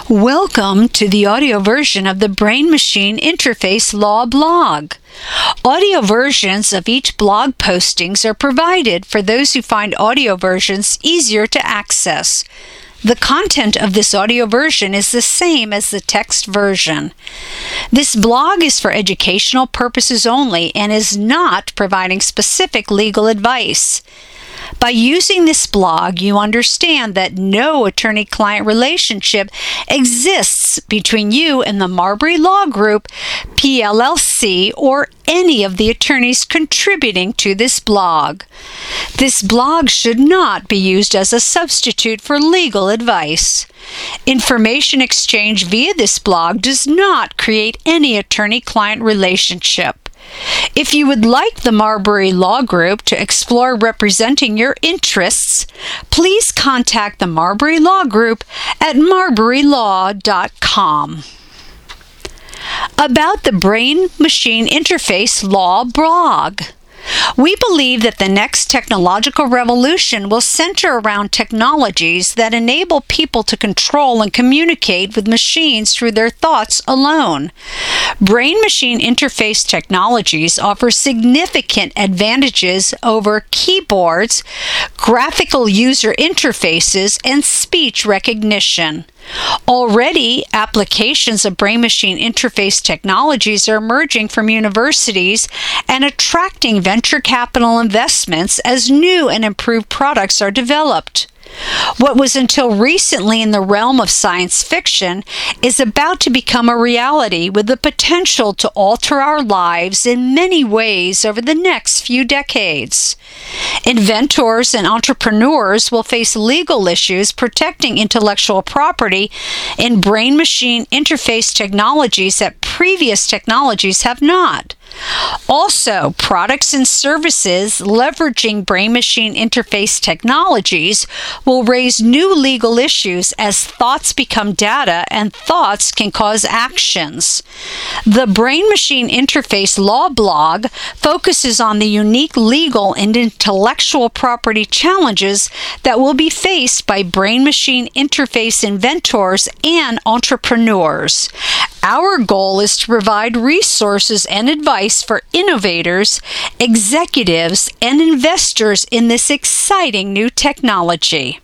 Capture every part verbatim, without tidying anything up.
Welcome to the audio version of the Brain Machine Interface Law blog. Audio versions of each blog postings are provided for those who find audio versions easier to access. The content of this audio version is the same as the text version. This blog is for educational purposes only and is not providing specific legal advice. By using this blog, you understand that no attorney-client relationship exists between you and the Marbury Law Group, P L L C, or any of the attorneys contributing to this blog. This blog should not be used as a substitute for legal advice. Information exchange via this blog does not create any attorney-client relationship. If you would like the Marbury Law Group to explore representing your interests, please contact the Marbury Law Group at marbury law dot com. About the Brain Machine Interface Law blog. We believe that the next technological revolution will center around technologies that enable people to control and communicate with machines through their thoughts alone. Brain-machine interface technologies offer significant advantages over keyboards, graphical user interfaces, and speech recognition. Already, applications of brain-machine interface technologies are emerging from universities and attracting venture capital investments as new and improved products are developed. What was until recently in the realm of science fiction is about to become a reality with the potential to alter our lives in many ways over the next few decades. Inventors and entrepreneurs will face legal issues protecting intellectual property in brain-machine interface technologies that previous technologies have not. Also, products and services leveraging brain-machine interface technologies will raise new legal issues as thoughts become data and thoughts can cause actions. The Brain-Machine Interface Law blog focuses on the unique legal and intellectual property challenges that will be faced by brain-machine interface inventors and entrepreneurs. Our goal is to provide resources and advice for innovators, executives, and investors in this exciting new technology.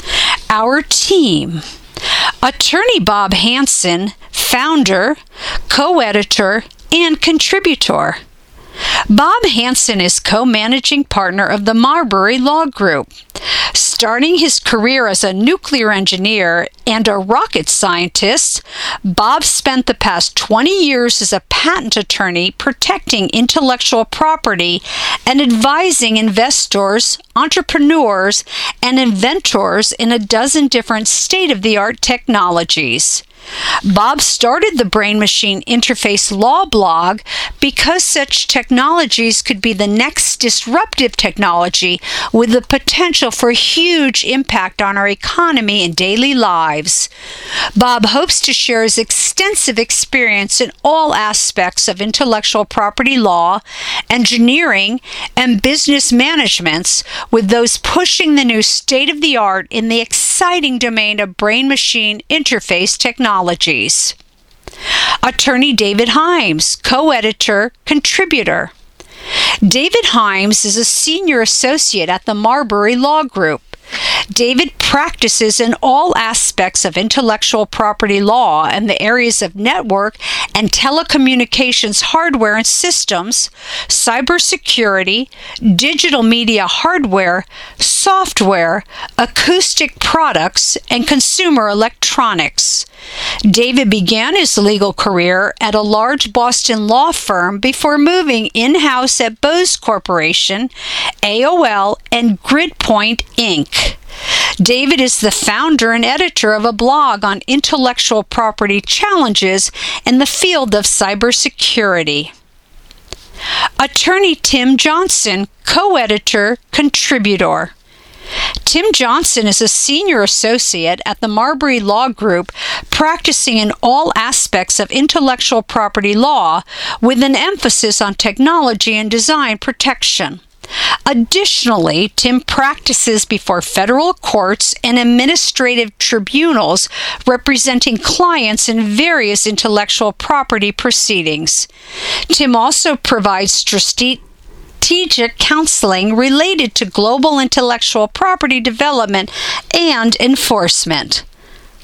Our team: Attorney Bob Hanson, founder, co-editor, and contributor. Bob Hanson is co-managing partner of the Marbury Law Group. Starting his career as a nuclear engineer and a rocket scientist, Bob spent the past twenty years as a patent attorney protecting intellectual property and advising investors, entrepreneurs, and inventors in a dozen different state-of-the-art technologies. Bob started the Brain-Machine Interface Law blog because such technologies could be the next disruptive technology with the potential for huge impact on our economy and daily lives. Bob hopes to share his extensive experience in all aspects of intellectual property law, engineering, and business management with those pushing the new state-of-the-art in the exciting domain of brain-machine interface technology. Attorney David Himes, co-editor, contributor. David Himes is a senior associate at the Marbury Law Group. David practices in all aspects of intellectual property law in the areas of network and telecommunications hardware and systems, cybersecurity, digital media hardware, software, acoustic products, and consumer electronics. David began his legal career at a large Boston law firm before moving in-house at Bose Corporation, A O L, and GridPoint, Incorporated. David is the founder and editor of a blog on intellectual property challenges in the field of cybersecurity. Attorney Tim Johnson, co-editor, contributor. Tim Johnson is a senior associate at the Marbury Law Group, practicing in all aspects of intellectual property law with an emphasis on technology and design protection. Additionally, Tim practices before federal courts and administrative tribunals representing clients in various intellectual property proceedings. Tim also provides strategic strategic counseling related to global intellectual property development and enforcement.